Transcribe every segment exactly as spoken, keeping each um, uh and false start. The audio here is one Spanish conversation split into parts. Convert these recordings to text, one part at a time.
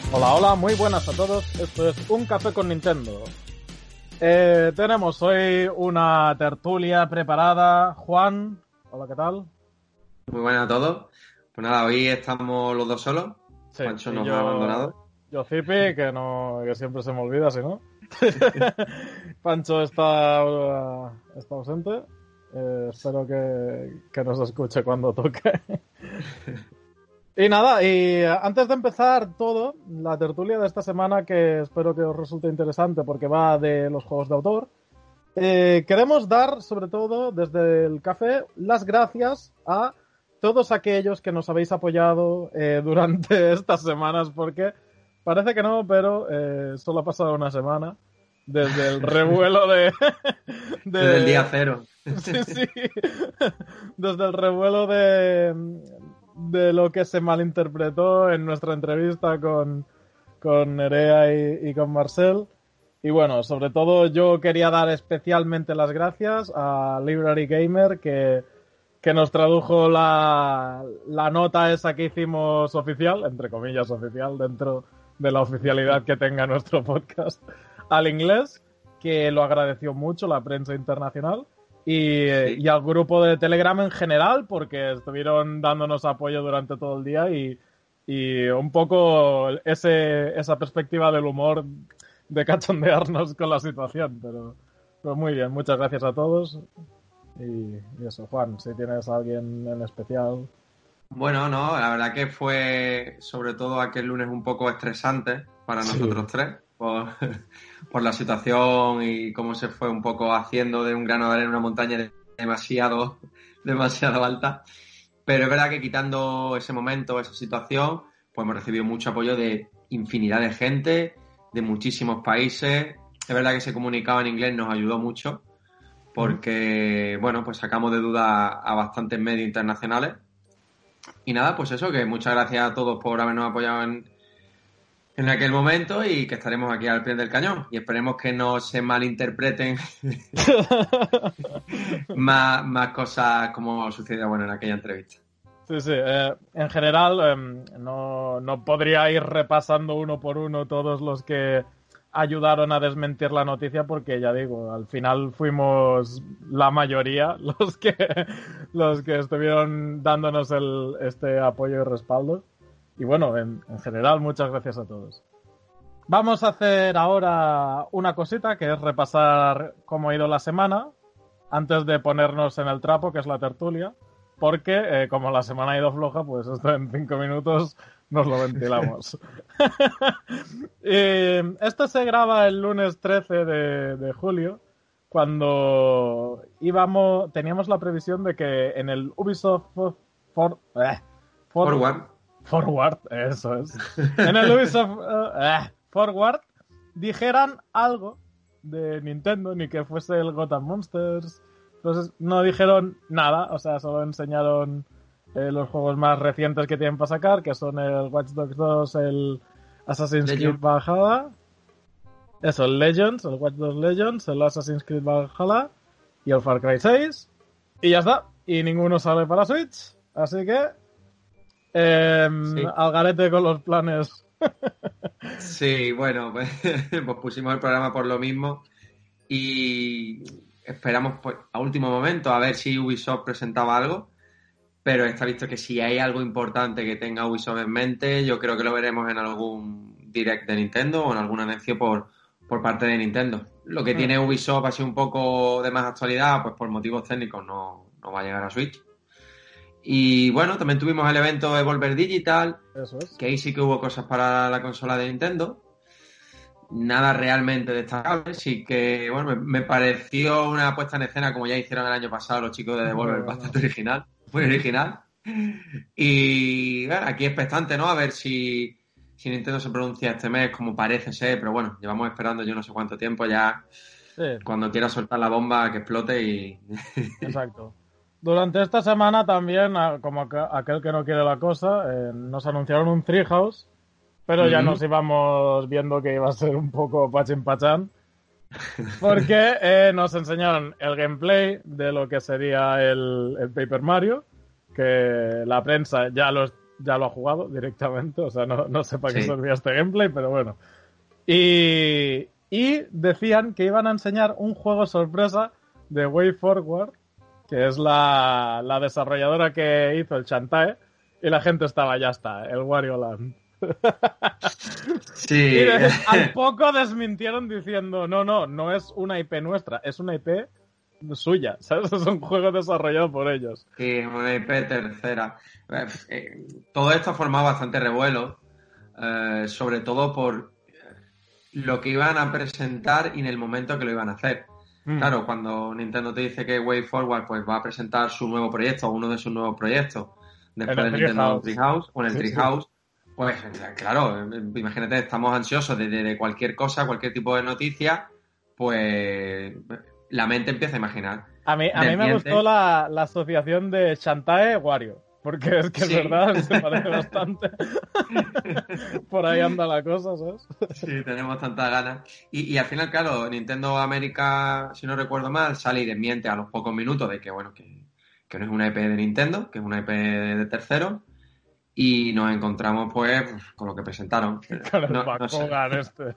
Hola, hola, muy buenas a todos. Esto es Un Café con Nintendo. Eh, tenemos hoy una tertulia preparada. Juan, hola, ¿qué tal? Muy buenas a todos. Pues nada, hoy estamos los dos solos. Sí, Juancho y nos ha yo, abandonado. yo Zipi, que no, que siempre se me olvida, si no. Pancho está, está ausente. Eh, espero que, que nos escuche cuando toque. Y nada, y antes de empezar todo, la tertulia de esta semana, que espero que os resulte interesante porque va de los juegos de autor, eh, queremos dar, sobre todo desde el café, las gracias a todos aquellos que nos habéis apoyado eh, durante estas semanas, porque parece que no, pero eh, solo ha pasado una semana desde el revuelo de... Desde el día de cero. sí, sí. Desde el revuelo de, de lo que se malinterpretó en nuestra entrevista con, con Nerea y, y con Marcel. Y bueno, sobre todo yo quería dar especialmente las gracias a Library Gamer que, que nos tradujo la, la nota esa que hicimos oficial, entre comillas oficial, dentro de la oficialidad que tenga nuestro podcast, al inglés, que lo agradeció mucho la prensa internacional. Y, Sí. y al grupo de Telegram en general, porque estuvieron dándonos apoyo durante todo el día y, y un poco ese, esa perspectiva del humor de cachondearnos con la situación. Pero, pero muy bien, muchas gracias a todos. Y, y eso, Juan, si tienes a alguien en especial. Bueno, no, la verdad que fue sobre todo aquel lunes un poco estresante para Sí. nosotros tres, por, por la situación y cómo se fue un poco haciendo de un grano de arena una montaña demasiado, demasiado alta. Pero es verdad que quitando ese momento, esa situación, pues hemos recibido mucho apoyo de infinidad de gente, de muchísimos países. Es verdad que ese comunicado en inglés nos ayudó mucho porque, bueno, pues sacamos de duda a bastantes medios internacionales. Y nada, pues eso, que muchas gracias a todos por habernos apoyado en, en aquel momento y que estaremos aquí al pie del cañón. Y esperemos que no se malinterpreten más, más cosas como sucedió, bueno, en aquella entrevista. Sí, sí. Eh, en general, eh, no, no podría ir repasando uno por uno todos los que ayudaron a desmentir la noticia porque, ya digo, al final fuimos la mayoría los que, los que estuvieron dándonos el, este apoyo y respaldo. Y bueno, en, en general, muchas gracias a todos. Vamos a hacer ahora una cosita, que es repasar cómo ha ido la semana, antes de ponernos en el trapo, que es la tertulia. Porque, eh, como la semana ha ido floja, pues esto en cinco minutos nos lo ventilamos. Y esto se graba el lunes trece de, de julio, cuando íbamos, teníamos la previsión de que en el Ubisoft for, for, eh, for, Forward. Forward, eso es, en el Ubisoft eh, Forward dijeran algo de Nintendo, ni que fuese el Gotham Monsters. Entonces no dijeron nada, o sea, solo enseñaron eh, los juegos más recientes que tienen para sacar, que son el Watch Dogs dos, el Assassin's Creed Legend. Valhalla, eso, el Legends, el Watch Dogs Legends, el Assassin's Creed Valhalla y el Far Cry seis, y ya está, y ninguno sale para Switch, así que eh, Sí. al garete con los planes. Sí, bueno, pues, pues pusimos el programa por lo mismo y esperamos pues, a último momento a ver si Ubisoft presentaba algo, pero está visto que si hay algo importante que tenga Ubisoft en mente, yo creo que lo veremos en algún direct de Nintendo o en algún anuncio por, por parte de Nintendo. Lo que tiene Ubisoft así un poco de más actualidad, pues por motivos técnicos no, no va a llegar a Switch. Y bueno, también tuvimos el evento Evolver Digital, Eso es. que ahí sí que hubo cosas para la consola de Nintendo. Nada realmente destacable, sí que, bueno, me, me pareció una puesta en escena como ya hicieron el año pasado los chicos de Devolver, Bueno, bastante original, muy original. Y bueno, aquí expectante, ¿no? A ver si, si Nintendo se pronuncia este mes como parece ser, pero bueno, llevamos esperando yo no sé cuánto tiempo ya. sí. Cuando quiera soltar la bomba que explote y... Exacto. Durante esta semana también, como aquel que no quiere la cosa, eh, nos anunciaron un Treehouse, pero ya nos uh-huh. íbamos viendo que iba a ser un poco pachín pachán, porque eh, nos enseñaron el gameplay de lo que sería el, el Paper Mario, que la prensa ya lo, ya lo ha jugado directamente, o sea, no, no sé para qué Sí. servía este gameplay, pero bueno. Y, y decían que iban a enseñar un juego sorpresa de WayForward, que es la, la desarrolladora que hizo el Shantae, y la gente estaba, ya está, el Wario Land. Y Sí, de- al poco desmintieron diciendo, no, no, no es una I P nuestra, es una I P suya, ¿sabes? Es un juego desarrollado por ellos. sí, una I P tercera. Eh, eh, todo esto ha formado bastante revuelo, eh, sobre todo por lo que iban a presentar y en el momento que lo iban a hacer. Mm. Claro, cuando Nintendo te dice que WayForward pues va a presentar su nuevo proyecto o uno de sus nuevos proyectos después En el del Nintendo Treehouse. Treehouse o en el Sí, sí. Treehouse, pues claro, imagínate, estamos ansiosos de, de- de cualquier cosa, cualquier tipo de noticia, pues la mente empieza a imaginar. A mí, a mí me Desmiente. gustó la, la asociación de Shantae Wario. Porque es que Sí. es verdad, se parece bastante. Por ahí anda la cosa, ¿sabes? Sí, tenemos tantas ganas. Y, y al final, claro, Nintendo América, si no recuerdo mal, sale y desmiente a los pocos minutos de que, bueno, que, que no es una I P de Nintendo, que es una I P de, de tercero. Y nos encontramos, pues, con lo que presentaron. Con el No, no sé. Bakugan este.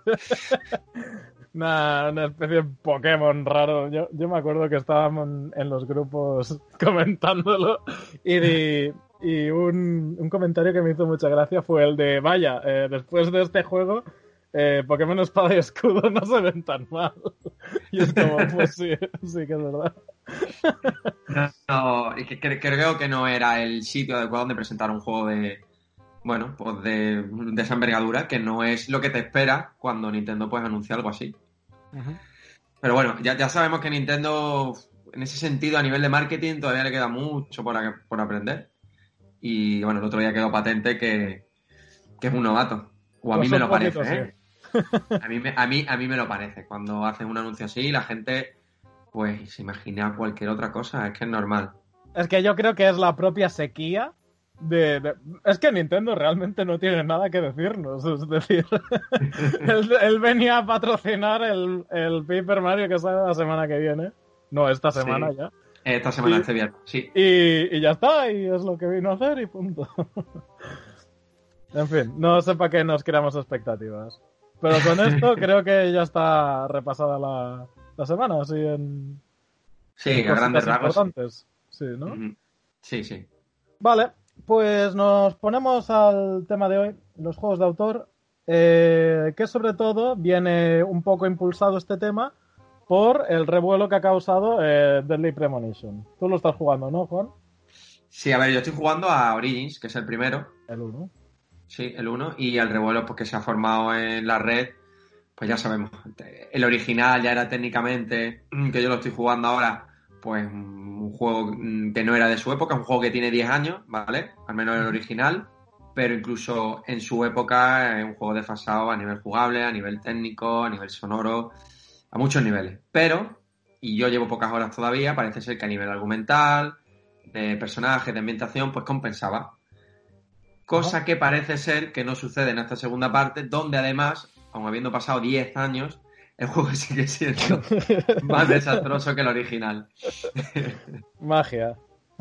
Una, una especie de Pokémon raro. Yo, yo me acuerdo que estábamos en, en los grupos comentándolo y, di- y un, un comentario que me hizo mucha gracia fue el de, vaya, eh, después de este juego, eh, Pokémon Espada y Escudo no se ven tan mal. Y es como, pues sí, sí que es verdad. No, no, y que cre- creo que no era el sitio adecuado donde presentar un juego de, bueno, pues de, de esa envergadura, que no es lo que te espera cuando Nintendo pues anuncia algo así. Ujú. Pero bueno, ya, ya sabemos que Nintendo, en ese sentido, a nivel de marketing, todavía le queda mucho por, a- por aprender. Y bueno, el otro día quedó patente que, que es un novato. O a mí Pues me un lo poquito, parece, ¿eh? sí. A mí, me, a, mí, a mí me lo parece. Cuando hacen un anuncio así, la gente, pues, se imagina cualquier otra cosa. Es que es normal. Es que yo creo que es la propia sequía de, de- Es que Nintendo realmente no tiene nada que decirnos. Es decir, él, él venía a patrocinar el, el Paper Mario que sale la semana que viene. No, esta semana Sí. ya. Esta semana, Y- este viernes, sí. Y, y ya está, y es lo que vino a hacer y punto. En fin, no sé para qué nos creamos expectativas. Pero con esto creo que ya está repasada la, la semana, así en, Sí, en a grandes cositas rasgos, sí. importantes. Sí, ¿no? Ujú. Sí, sí. Vale, pues nos ponemos al tema de hoy, los juegos de autor, eh, que sobre todo viene un poco impulsado este tema por el revuelo que ha causado eh, Deadly Premonition. Tú lo estás jugando, ¿no, Juan? Sí, a ver, yo estoy jugando a Origins, que es el primero. El uno. Sí, el uno. Y el revuelo pues, que se ha formado en la red, pues ya sabemos. El original ya era técnicamente, que yo lo estoy jugando ahora, pues un juego que no era de su época, un juego que tiene diez años, ¿vale? Al menos el original. Pero incluso en su época es un juego desfasado a nivel jugable, a nivel técnico, a nivel sonoro, a muchos niveles. Pero, y yo llevo pocas horas todavía, parece ser que a nivel argumental, de personajes, de ambientación, pues compensaba. Cosa Ajá. que parece ser que no sucede en esta segunda parte, donde además, aun habiendo pasado diez años, el juego sigue siendo más desastroso que el original. Magia.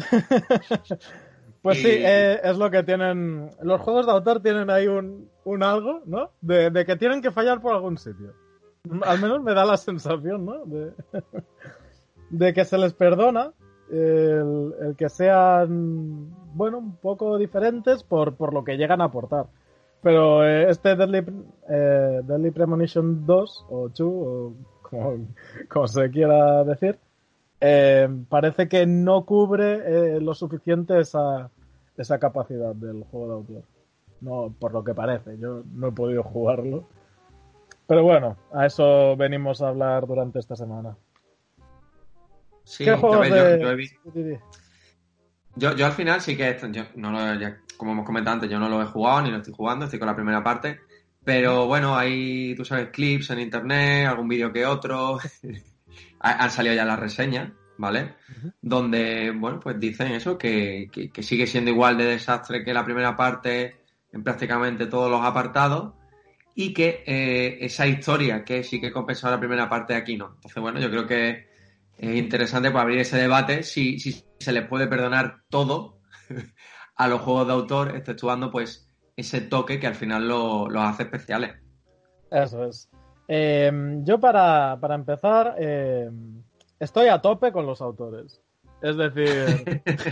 Pues Y- sí, eh, es lo que tienen. Los juegos de autor tienen ahí un, un algo, ¿no? De, de que tienen que fallar por algún sitio. Al menos me da la sensación, ¿no? De, de que se les perdona el, el que sean, bueno, un poco diferentes por, por lo que llegan a aportar. Pero eh, este Deadly, eh, Deadly Premonition dos, o dos, o como, como se quiera decir, eh, parece que no cubre eh, lo suficiente esa, esa capacidad del juego de autor. No, por lo que parece. Yo no he podido jugarlo. Pero bueno, a eso venimos a hablar durante esta semana. Sí, ¿Qué a juegos ver, yo, de...? yo he visto. Yo, yo al final sí que, esto, yo no lo, ya, como hemos comentado antes, yo no lo he jugado ni lo estoy jugando, estoy con la primera parte. Pero bueno, hay, tú sabes, clips en internet, algún vídeo que otro. Ha- Han salido ya las reseñas, ¿vale? Ujú. Donde, bueno, pues dicen eso, que, que, que sigue siendo igual de desastre que la primera parte en prácticamente todos los apartados y que eh, esa historia que sí que compensaba la primera parte aquí no. Entonces, bueno, yo creo que es interesante para abrir ese debate si, si se les puede perdonar todo a los juegos de autor, exceptuando pues ese toque que al final lo- los hace especiales. Eso es. Eh, yo para, para empezar, eh, estoy a tope con los autores. Es decir,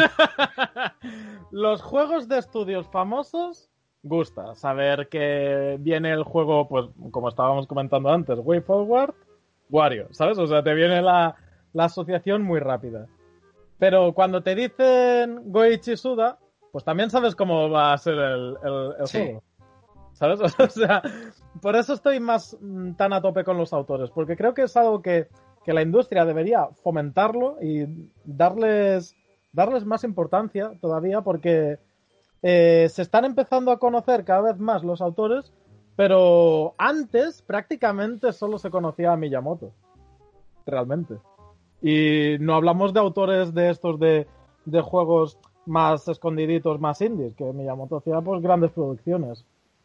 los juegos de estudios famosos gusta saber que viene el juego, pues como estábamos comentando antes, Way Forward, Wario, ¿sabes? O sea, te viene la, la asociación muy rápida. Pero cuando te dicen Goichi Suda, pues también sabes cómo va a ser el, el, el Sí. juego. ¿Sabes? O sea, por eso estoy más mm, tan a tope con los autores, porque creo que es algo que, que la industria debería fomentarlo y darles, darles más importancia todavía, porque eh, se están empezando a conocer cada vez más los autores, pero antes prácticamente solo se conocía a Miyamoto, realmente. Y no hablamos de autores de estos de, de juegos más escondiditos, más indies, que Miyamoto hacía pues grandes producciones.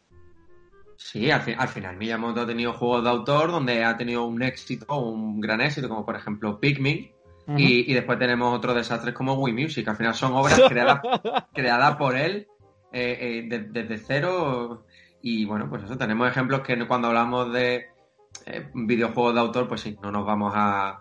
Sí, al, fin- al final Miyamoto ha tenido juegos de autor donde ha tenido un éxito, un gran éxito, como por ejemplo Pikmin, Ujú. y, y después tenemos otros desastres como Wii Music. Al final son obras creadas, creadas por él eh, eh, de- desde cero. Y bueno, pues eso, tenemos ejemplos que cuando hablamos de eh, videojuegos de autor, pues sí, no nos vamos a,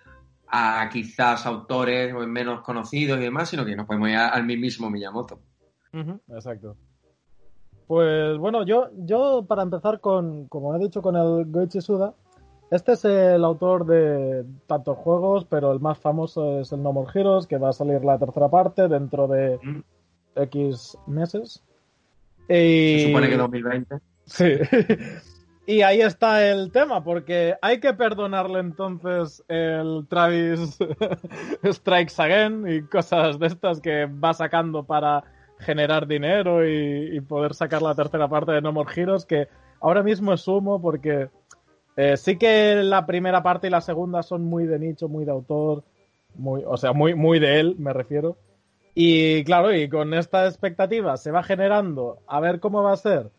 a quizás autores menos conocidos y demás, sino que nos podemos ir a- al mismísimo Miyamoto. Ujú, exacto. Pues bueno, yo, yo para empezar con, como he dicho, con el Goichi Suda, este es el autor de tantos juegos, pero el más famoso es el No More Heroes, que va a salir la tercera parte dentro de Mm. X meses. Se supone que Y dos mil veinte. sí. Y ahí está el tema, porque hay que perdonarle entonces el Travis Strikes Again y cosas de estas que va sacando para generar dinero y, y poder sacar la tercera parte de No More Heroes, que ahora mismo es humo porque eh, sí que la primera parte y la segunda son muy de nicho, muy de autor, muy, o sea, muy, muy de él, me refiero. Y claro, y con esta expectativa se va generando a ver cómo va a ser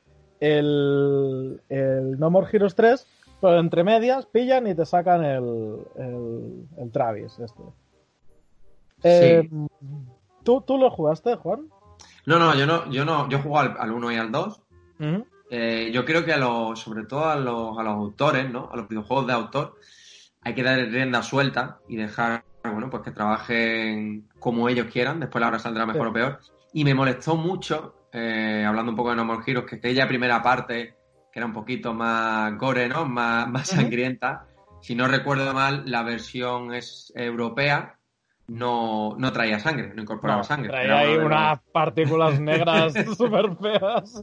el, el No More Heroes tres, pero entre medias pillan y te sacan el, el, el Travis. Este. Eh, Sí. ¿tú, ¿Tú lo jugaste, Juan? No, no, yo no, yo no, yo juego al, al uno y al dos. Uh-huh. Eh, yo creo que a los, sobre todo a los, a los autores, ¿no? A los videojuegos de autor, hay que dar rienda suelta y dejar, bueno, pues que trabajen como ellos quieran, después la hora saldrá mejor Sí. o peor. Y me molestó mucho, eh, hablando un poco de No More Heroes, que aquella primera parte, que era un poquito más gore, ¿no? Más, más Uh-huh. sangrienta. Si no recuerdo mal, la versión es europea, no, no traía sangre, no incorporaba No, sangre. Era traía ahí uno de los... unas partículas negras súper feas.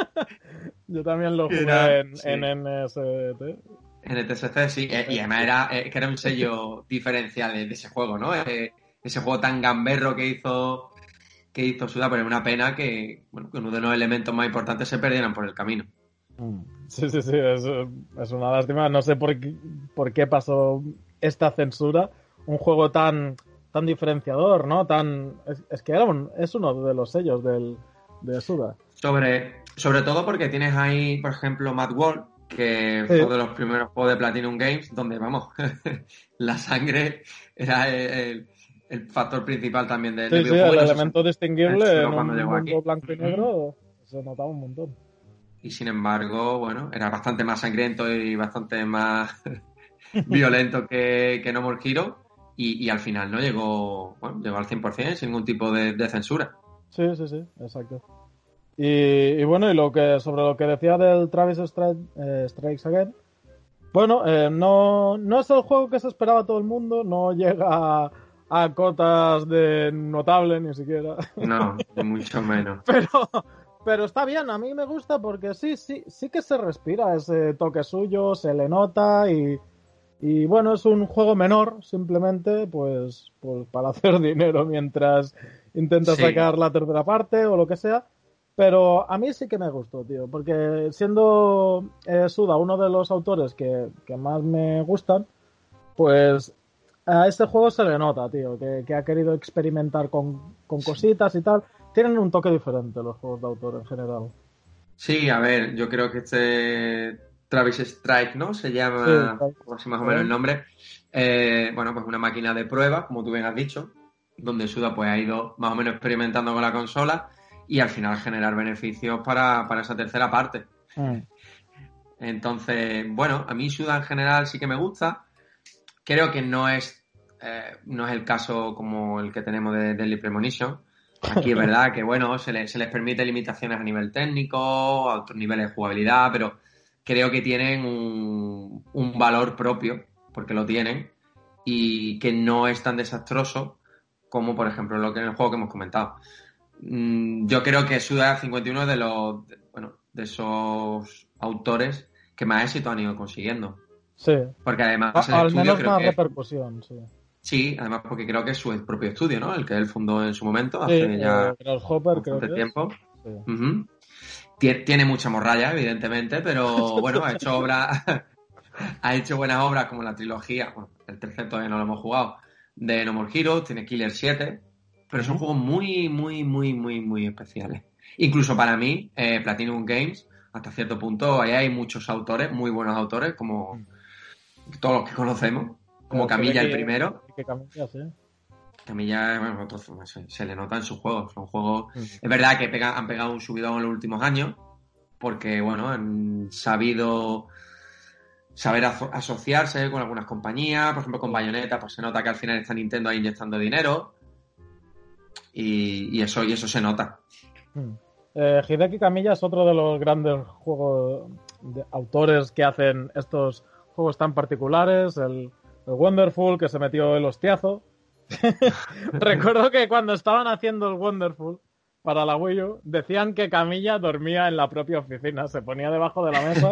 Yo también lo jugué Era, en, sí. en N S T. En el T S C, sí, eh, y además era, eh, que era un sello diferencial de, de ese juego, ¿no? Eh, ese juego tan gamberro que hizo que hizo Suda, pero es una pena que, bueno, que uno de los elementos más importantes se perdieran por el camino. Sí, sí, sí, es, es una lástima. No sé por qué, por qué pasó esta censura. Un juego tan, tan diferenciador, ¿no? Tan, es, es que era un, es uno de los sellos del, de Suda. Sobre, sobre todo porque tienes ahí, por ejemplo, Mad World, que Sí, fue uno de los primeros juegos de Platinum Games, donde, vamos, la sangre era el, el factor principal también del, del sí, sí, el videojuego y no se elemento distinguible censuró en cuando un llegó aquí. mundo blanco y Ujú. negro se notaba un montón. Y sin embargo, bueno, era bastante más sangriento y bastante más violento que, que No More Hero. Y, y al final no llegó, bueno, llegó al cien por ciento sin ningún tipo de, de censura. Sí, sí, sí, exacto. Y, y bueno, y lo que sobre lo que decía del Travis Stri- eh, Strikes Again, bueno, eh, no, no es el juego que se esperaba todo el mundo, no llega a, a cotas de notable ni siquiera. No, ni mucho menos. Pero, pero está bien, a mí me gusta porque sí, sí, sí que se respira ese toque suyo, se le nota y, y bueno, es un juego menor, simplemente, pues, pues para hacer dinero mientras intenta Sí, sacar la tercera parte o lo que sea. Pero a mí sí que me gustó, tío, porque siendo eh, Suda uno de los autores que, que más me gustan, pues a este juego se le nota, tío, que, que ha querido experimentar con, con cositas y tal. Tienen un toque diferente los juegos de autor en general. sí, a ver, yo creo que este Travis Strike, ¿no? Se Sí, llama, está o así más o menos el bien. nombre. Eh, bueno, pues una máquina de prueba, como tú bien has dicho, donde Suda pues ha ido más o menos experimentando con la consola. y al final generar beneficios para, para esa tercera parte. Mm. Entonces, bueno, a mí Suda en general sí que me gusta. Creo que no es eh, no es el caso como el que tenemos de Deadly Premonition. Aquí es verdad que, bueno, se, le, se les permite limitaciones a nivel técnico, a otros niveles de jugabilidad, pero creo que tienen un, un valor propio, porque lo tienen, y que no es tan desastroso como, por ejemplo, lo que en el juego que hemos comentado. Mm, yo creo que Suda cincuenta y uno es de los, de, bueno, de esos autores que más éxito han ido consiguiendo. Sí. Porque además A, el al estudio menos creo más que... repercusión, sí. Sí, además porque creo que es su propio estudio, ¿no? El que él fundó en su momento, Sí, hace ya eh, Grasshopper creo bastante que es. tiempo. Sí. Uh-huh. Tie- Tiene mucha morralla, evidentemente, pero bueno, ha hecho obras, ha hecho buenas obras como la trilogía, bueno, el tercer todavía no lo hemos jugado, de No More Heroes, tiene Killer siete, pero son Uh-huh. juegos muy, muy, muy, muy, muy especiales. Incluso para mí, eh, Platinum Games, hasta cierto punto, ahí hay muchos autores, muy buenos autores, como todos los que conocemos, como Camilla el primero. Que Camilla, sí. Camilla, bueno, otro- se, se le nota en sus juegos. Son juegos. Mm. Es verdad que pega- han pegado un subidón en los últimos años, porque, bueno, han sabido saber aso- asociarse con algunas compañías. Por ejemplo, con Bayonetta, pues se nota que al final está Nintendo ahí inyectando dinero. Y, y eso, y eso se nota. Mm. Eh, Hideki Kamiya es otro de los grandes juegos de autores que hacen estos juegos tan particulares. El, el Wonderful, que se metió el hostiazo. Recuerdo que cuando estaban haciendo el Wonderful para la Wii U, decían que Camilla dormía en la propia oficina, se ponía debajo de la mesa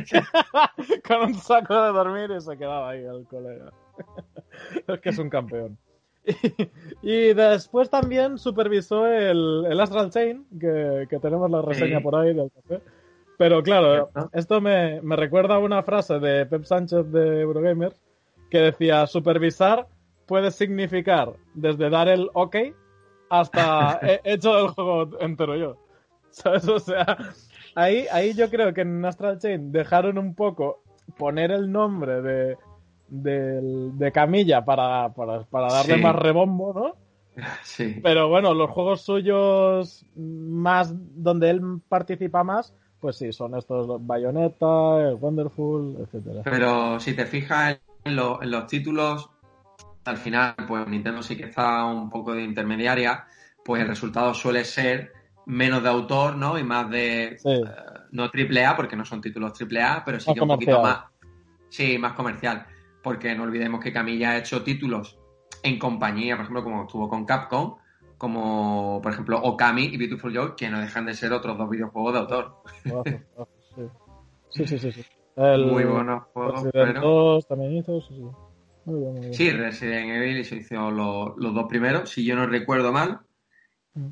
con un saco de dormir y se quedaba ahí el colega. Es que es un campeón. Y, y después también supervisó el, el Astral Chain, que, que tenemos la reseña Sí. por ahí del café. Pero claro, ¿Cierto? esto me, me recuerda a una frase de Pep Sánchez de Eurogamer que decía: supervisar puede significar desde dar el ok hasta he hecho el juego entero yo. ¿Sabes? O sea, ahí, ahí yo creo que en Astral Chain dejaron un poco poner el nombre de, de, de Camilla para, para, para darle Sí. más rebombo, ¿no? Sí. Pero bueno, los juegos suyos más donde él participa más, pues sí, son estos Bayonetta, el Wonderful, etcétera. Pero si te fijas en, lo- en los títulos, al final, pues Nintendo sí que está un poco de intermediaria, pues el resultado suele ser menos de autor, ¿no? Y más de, Sí. eh, no triple A, porque no son títulos triple A, pero sí Más que un poquito comercial. más, sí, más comercial. Porque no olvidemos que Camilla ha hecho títulos en compañía, por ejemplo, como estuvo con Capcom, como por ejemplo Okami y Beautiful Joy, que no dejan de ser otros dos videojuegos de autor. Juegazos, juegazos, sí. Sí, sí, sí, sí. El Muy buenos juegos, Resident pero... dos también hizo, sí, sí. Muy bien, muy bien. Sí, Resident Evil se hizo los, los dos primeros, si yo no recuerdo mal. Mm.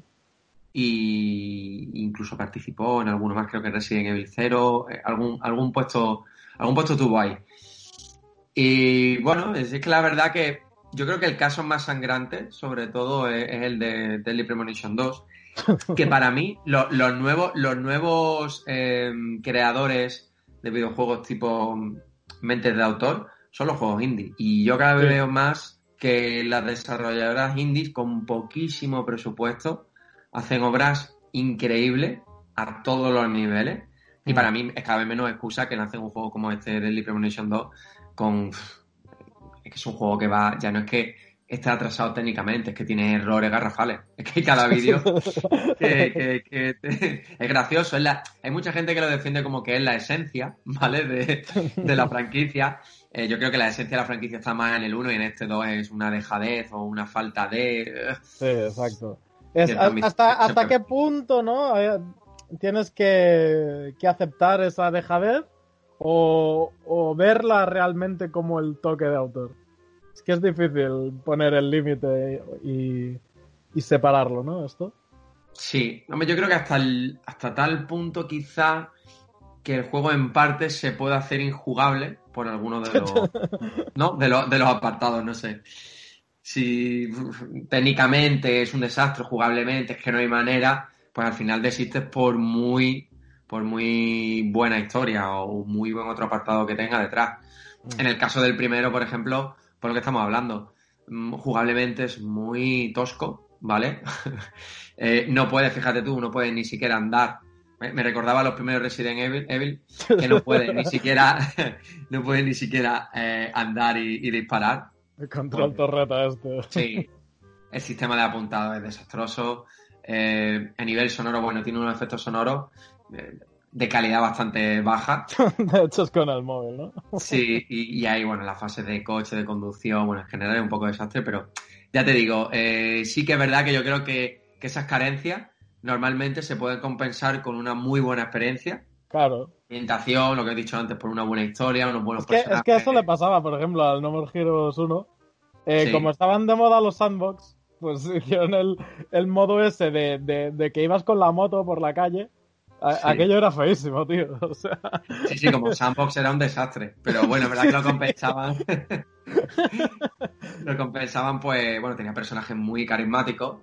Y incluso participó en alguno más, creo que Resident Evil cero, eh, algún, algún puesto, algún puesto tuvo ahí. Y bueno, es que la verdad que yo creo que el caso más sangrante, sobre todo, es, es el de Deadly Premonition dos, que para mí lo- los nuevos, los nuevos eh, creadores de videojuegos tipo mentes de autor son los juegos indie. Y yo cada vez Sí. veo más que las desarrolladoras indies con poquísimo presupuesto hacen obras increíbles a todos los niveles. Y Mm. para mí es cada vez menos excusa que lancen un juego como este Deadly Premonition dos con... Es que es un juego que va... Ya no es que esté atrasado técnicamente, es que tiene errores garrafales. Es que cada vídeo que, que- que te- es gracioso. Es la... Hay mucha gente que lo defiende como que es la esencia, ¿vale? De, de la franquicia. Eh, yo creo que la esencia de la franquicia está más en el uno y en este dos es una dejadez o una falta de... Sí, exacto. Es, Cierta ambi- hasta, hasta se- qué punto, ¿no? Eh, Tienes que, que aceptar esa dejadez o, o verla realmente como el toque de autor. Es que es difícil poner el límite y, y separarlo, ¿no? Esto. Sí, hombre, yo creo que hasta, el- hasta tal punto quizá que el juego en parte se puede hacer injugable por algunos de los, ¿no? de los, de los apartados, no sé. Si uf, técnicamente es un desastre, jugablemente es que no hay manera, pues al final desistes por muy, por muy buena historia o muy buen otro apartado que tenga detrás. En el caso del primero, por ejemplo, por lo que estamos hablando, mm, jugablemente es muy tosco, ¿vale? eh, no puedes, fíjate tú, no puedes ni siquiera andar. Me, me recordaba a los primeros Resident Evil, Evil que no puedes ni siquiera no puedes ni siquiera eh, andar y, y disparar. El control Pues, torreta este. Sí, el sistema de apuntado es desastroso. Eh, a nivel sonoro, bueno, tiene unos efectos sonoros eh, de calidad bastante baja. De hecho es con el móvil, ¿no? Sí, y, y hay, bueno, las fases de coche, de conducción, bueno, en general es un poco desastre, pero ya te digo, eh, sí que es verdad que yo creo que, que esas carencias normalmente se pueden compensar con una muy buena experiencia. Claro. Ambientación, lo que he dicho antes, por una buena historia, unos buenos Es que, es personajes. que eso le pasaba, por ejemplo, al No More Heroes uno. Eh, Sí. Como estaban de moda los sandbox, pues hicieron el, el modo ese de, de, de que ibas con la moto por la calle. A, Sí. Aquello era feísimo, tío. O sea... Sí, sí, como sandbox era un desastre. Pero bueno, es verdad que lo compensaban. Lo compensaban, pues, bueno, tenía personajes muy carismáticos.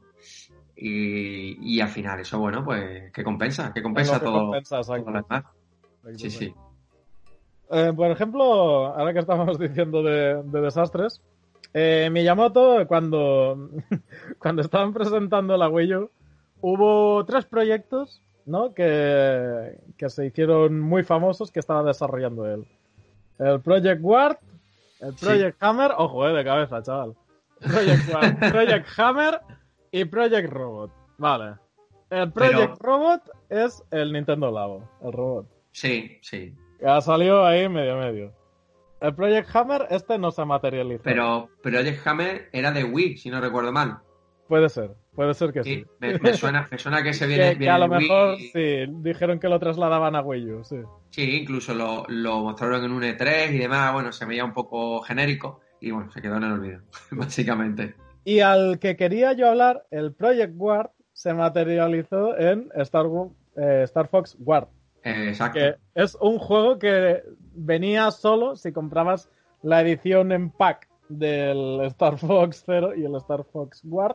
Y, y al final, eso, bueno, pues, ¿qué compensa? ¿Qué compensa que todo, compensa, todo lo demás? Sí, sí. Eh, por ejemplo, ahora que estábamos diciendo de, de desastres, eh, Miyamoto, cuando, cuando estaban presentando la Wii U, hubo tres proyectos, ¿no? que, que se hicieron muy famosos que estaba desarrollando él. El Project Ward, el Project sí. Hammer, ojo, eh, de cabeza, chaval. Project Ward, Project Hammer y Project Robot. Vale. El Project Pero... Robot es el Nintendo Labo, el robot. Sí, sí. Ha salido ahí medio medio. El Project Hammer, este no se materializó. Pero Project Hammer era de Wii, si no recuerdo mal. Puede ser, puede ser que sí. sí. Me, me, suena, me suena que se viene, que, viene que a lo Wii. mejor sí, dijeron que lo trasladaban a Wii U, sí. Sí, incluso lo, lo mostraron en un E tres y demás, bueno, se veía un poco genérico y bueno, se quedó en el olvido, básicamente. Y al que quería yo hablar, el Project Ward se materializó en Star, eh, Star Fox Ward. Exacto. Que es un juego que venía solo si comprabas la edición en pack del Star Fox Zero y el Star Fox Ward.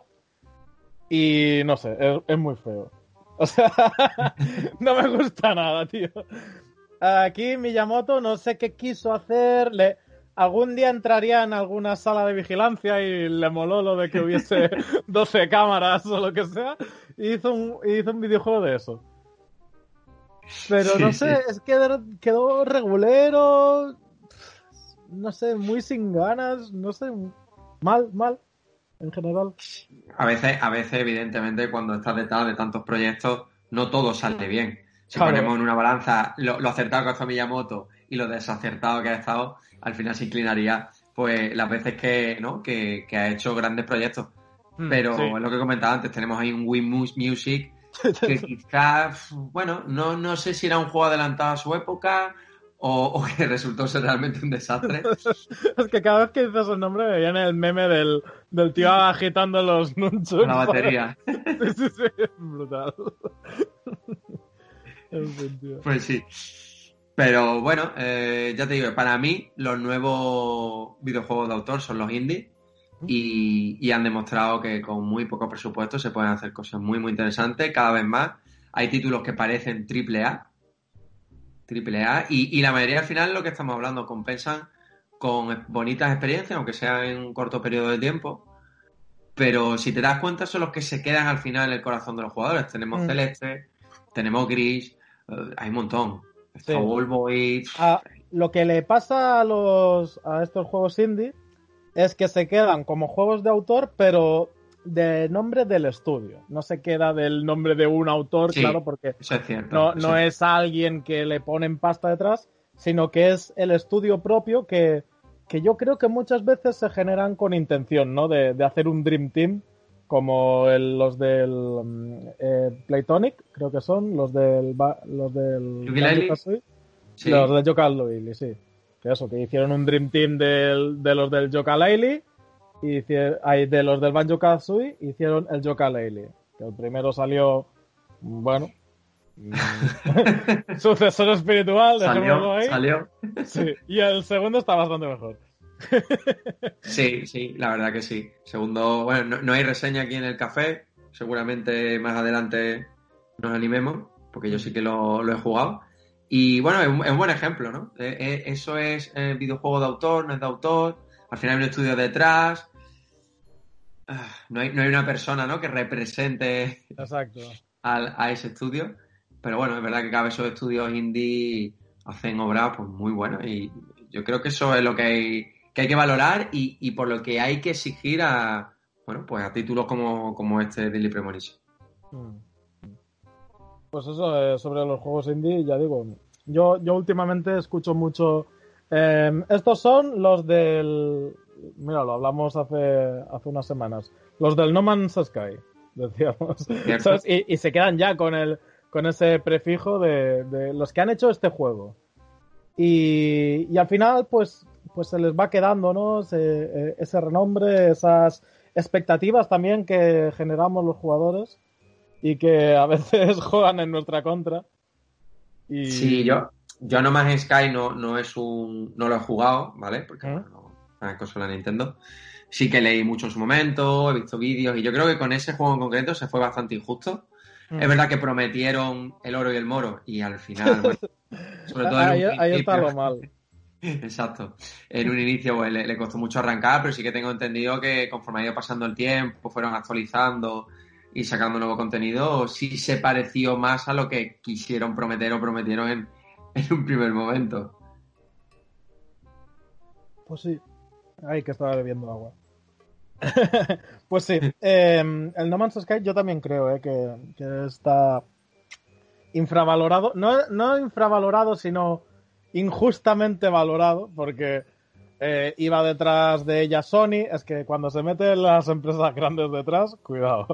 Y no sé, es, es muy feo. O sea, no me gusta nada, tío. Aquí Miyamoto no sé qué quiso hacer. Le... Algún día entraría en alguna sala de vigilancia y le moló lo de que hubiese doce cámaras o lo que sea. Y hizo un, hizo un videojuego de eso. Pero sí, no sé, sí. Es que quedó regulero, no sé, muy sin ganas, no sé, mal, mal, en general. A veces, a veces evidentemente, cuando estás detrás de tantos proyectos, no todo sale bien. Si claro. ponemos en una balanza lo, lo acertado que ha estado Miyamoto y lo desacertado que ha estado, al final se inclinaría pues las veces que, ¿no? que, que ha hecho grandes proyectos. Mm, Pero sí. Es lo que comentaba antes, tenemos ahí un Wii Music que quizás, bueno, no, no sé si era un juego adelantado a su época o, o que resultó ser realmente un desastre. Es que cada vez que dices el nombre me viene el meme del, del tío agitando los nunchucks. La batería. Sí, sí, sí, es brutal. En fin, tío. Pues sí. Pero bueno, eh, ya te digo, para mí los nuevos videojuegos de autor son los indies. Y, y han demostrado que con muy poco presupuesto se pueden hacer cosas muy muy interesantes cada vez más. Hay títulos que parecen triple A triple A y, y la mayoría al final lo que estamos hablando compensan con bonitas experiencias, aunque sea en un corto periodo de tiempo, pero si te das cuenta son los que se quedan al final en el corazón de los jugadores. Tenemos mm. Celeste, tenemos Gris, uh, hay un montón. Sí. Boy. A, lo que le pasa a los a estos juegos indie es que se quedan como juegos de autor, pero de nombre del estudio. No se queda del nombre de un autor, sí, claro, porque eso es cierto, no, eso no es. es alguien que le ponen pasta detrás, sino que es el estudio propio que, que yo creo que muchas veces se generan con intención, ¿no? De, de hacer un Dream Team, como el, los del eh, Playtonic, creo que son, los del los del sí. Los de Yooka-Laylee, sí. Que eso, que hicieron un Dream Team de, de los del Yooka-Laylee y hicieron, de los del Banjo-Kazooie hicieron el Yooka-Laylee. Que el primero salió, bueno, sucesor espiritual, dejémoslo ahí. Salió. Sí, y el segundo está bastante mejor. Sí, sí, la verdad que sí. Segundo, bueno, no, no hay reseña aquí en el café. Seguramente más adelante nos animemos, porque yo sí que lo, lo he jugado. Y bueno, es un, es un buen ejemplo, ¿no? Eh, eh, eso es eh, videojuego de autor, no es de autor. Al final hay un estudio detrás. no hay, no hay una persona, ¿no?, que represente Exacto. a, a ese estudio. Pero bueno, es verdad que cada vez esos estudios indie hacen obras pues muy buenas y yo creo que eso es lo que hay que, hay que valorar y, y por lo que hay que exigir a, bueno, pues a títulos como, como este Deadly Premonition. Pues eso, eh, sobre los juegos indie, ya digo, yo, yo últimamente escucho mucho... Eh, estos son los del... Mira, lo hablamos hace, hace unas semanas. Los del No Man's Sky, decíamos. ¿Sabes? Y, y se quedan ya con el con ese prefijo de, de los que han hecho este juego. Y, y al final, pues, pues se les va quedando, ¿no? Ese, ese renombre, esas expectativas también que generamos los jugadores y que a veces juegan en nuestra contra. Y... Sí, yo, yo No Man's Sky no, no es un. No lo he jugado, ¿vale? Porque, ¿Eh? bueno, no es cosa de la Nintendo. Sí que leí mucho en su momento, he visto vídeos y yo creo que con ese juego en concreto se fue bastante injusto. Mm. Es verdad que prometieron el oro y el moro y al final, bueno, sobre todo en ahí, un ahí está lo mal. Exacto. En un inicio pues, le, le costó mucho arrancar, pero sí que tengo entendido que conforme ha ido pasando el tiempo, fueron actualizando y sacando nuevo contenido, sí se pareció más a lo que quisieron prometer o prometieron en, en un primer momento. Pues sí. Ay, que estaba bebiendo agua. Pues sí. Eh, el No Man's Sky yo también creo eh, que, que está infravalorado. No, no infravalorado, sino injustamente valorado, porque eh, iba detrás de ella Sony. Es que cuando se meten las empresas grandes detrás, cuidado.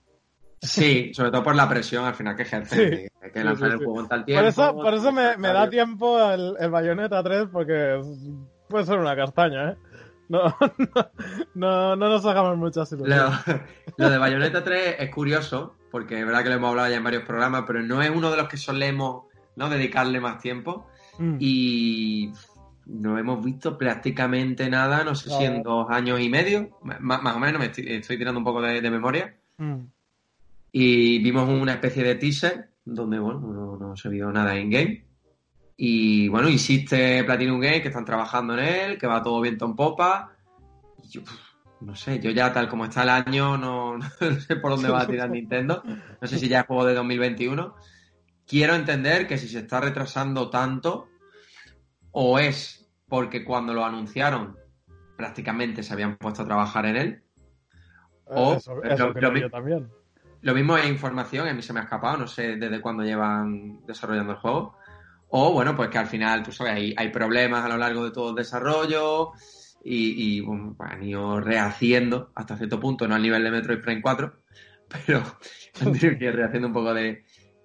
Sí, sobre todo por la presión al final que ejercen, sí, hay que lanzar sí, sí, el juego en tal tiempo. Por eso, por eso me, me da tiempo el, el Bayonetta tres, porque puede ser una castaña, ¿eh? No, no, no, no nos hagamos muchas ilusiones. Lo, lo de Bayonetta tres es curioso, porque es verdad que lo hemos hablado ya en varios programas, pero no es uno de los que solemos, ¿no?, dedicarle más tiempo. Mm. Y no hemos visto prácticamente nada, no sé no. si en dos años y medio, más, más o menos, me estoy, estoy tirando un poco de, de memoria. Mm. Y vimos una especie de teaser donde, bueno, no, no se vio nada in-game. Y, bueno, insiste Platinum Games que están trabajando en él, que va todo viento en popa. Y yo, no sé, yo ya tal como está el año, no, no sé por dónde va a tirar Nintendo. No sé si ya es juego de dos mil veintiuno. Quiero entender que si se está retrasando tanto, o es porque cuando lo anunciaron prácticamente se habían puesto a trabajar en él. O eso, eso lo, creo lo, yo también. Lo mismo es información, a mí se me ha escapado, no sé desde cuándo llevan desarrollando el juego. O, bueno, pues que al final, tú sabes, hay, hay problemas a lo largo de todo el desarrollo y, y bueno, pues han ido rehaciendo hasta cierto punto, no al nivel de Metroid Prime cuatro, pero han tenido que ir rehaciendo un poco de,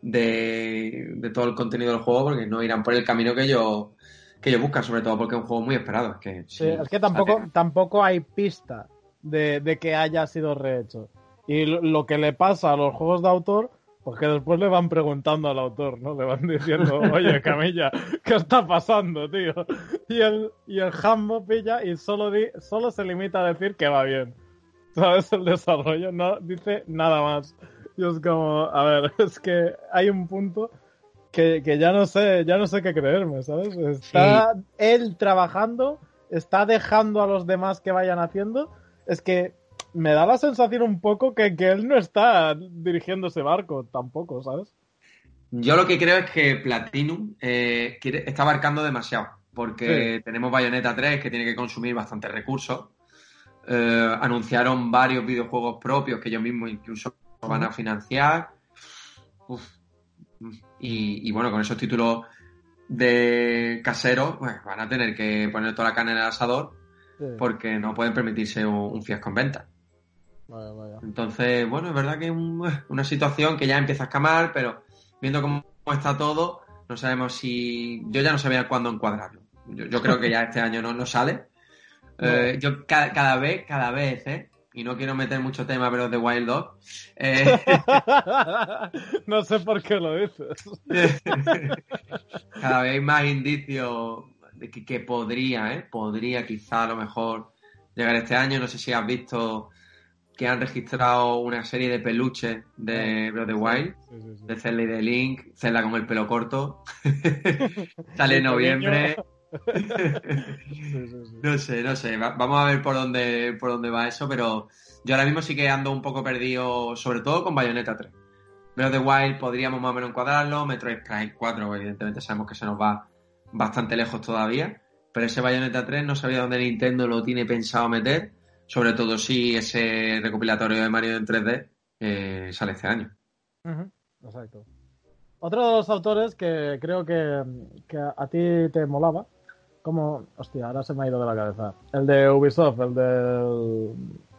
de, de todo el contenido del juego porque no irán por el camino que ellos, que ellos buscan, sobre todo porque es un juego muy esperado. Es que, sí, sí, es que tampoco, sale... tampoco hay pista de, de que haya sido rehecho. Y lo, lo que le pasa a los juegos de autor, pues que después le van preguntando al autor, ¿no? Le van diciendo, oye, Camilla, ¿qué está pasando, tío? Y el, y el Jambo pilla y solo, di, solo se limita a decir que va bien. ¿Sabes? El desarrollo no dice nada más. Y es como, a ver, es que hay un punto que, que ya no sé, ya no sé qué creerme, ¿sabes? Está sí. él trabajando, está dejando a los demás que vayan haciendo. Es que me da la sensación un poco que, que él no está dirigiendo ese barco tampoco, ¿sabes? Yo lo que creo es que Platinum eh, quiere, está abarcando demasiado, porque sí. tenemos Bayonetta tres que tiene que consumir bastantes recursos. Eh, anunciaron varios videojuegos propios que ellos mismos incluso van a financiar. Uf. Y, y bueno, con esos títulos de caseros, pues van a tener que poner toda la carne en el asador, sí. porque no pueden permitirse un, un fiasco en venta. Vaya, vaya. Entonces, bueno, es verdad que es un, una situación que ya empieza a escamar, pero viendo cómo está todo, no sabemos si... Yo ya no sabía cuándo encuadrarlo. Yo, yo creo que ya este año no, no sale. No. Eh, yo cada, cada vez, cada vez, ¿eh? Y no quiero meter mucho tema, pero de Wild Dog. Eh... no sé por qué lo dices. Cada vez hay más indicios de que, que podría, ¿eh? Podría quizá a lo mejor llegar este año. No sé si has visto que han registrado una serie de peluches de Breath of the Wild, sí, sí, sí. de Zelda y de Link, Zelda con el pelo corto, sale en noviembre. Pequeño, Sí, sí, sí. No sé, no sé. Va- vamos a ver por dónde, por dónde va eso, pero yo ahora mismo sí que ando un poco perdido, sobre todo con Bayonetta tres. Breath of the Wild podríamos más o menos encuadrarlo. Metroid Prime cuatro, evidentemente sabemos que se nos va bastante lejos todavía. Pero ese Bayonetta tres no sabía dónde Nintendo lo tiene pensado meter. Sobre todo si ese recopilatorio de Mario en tres D eh, sale este año. Ujú, exacto. Otro de los autores que creo que, que a ti te molaba, como... Hostia, ahora se me ha ido de la cabeza. El de Ubisoft, el del...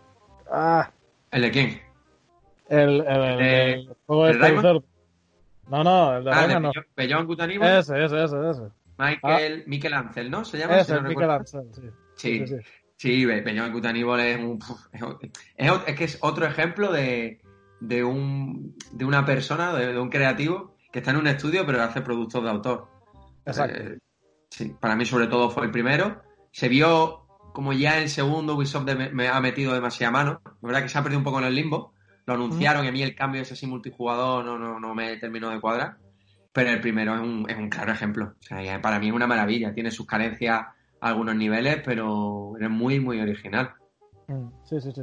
Ah, ¿El de quién? el, el, ¿El el de del juego el este de Rayman? cerdo. No, no, el de Ah, de Rayman no. Beyond, Beyond Good and Evil. Ese, ese, ese, ese. Ah, Michael, Michael Ancel, ¿no? Se llama, si ese, no el recuerdo. Michelangelo, sí. Sí, sí, Sí, sí. sí, Be- Beyond Good and Evil es un... Es, es, es que es otro ejemplo de, de, un, de una persona, de, de un creativo, que está en un estudio pero hace productos de autor. Exacto. Eh, sí, para mí sobre todo fue el primero. Se vio como ya el segundo Ubisoft de- me ha metido demasiada mano. La verdad que se ha perdido un poco en el limbo. Lo Ujú. anunciaron y a mí el cambio ese así multijugador no, no, no me terminó de cuadrar. Pero el primero es un, es un claro ejemplo. O sea, ya para mí es una maravilla. Tiene sus carencias a algunos niveles, pero es muy, muy original. Mm, sí, sí, sí.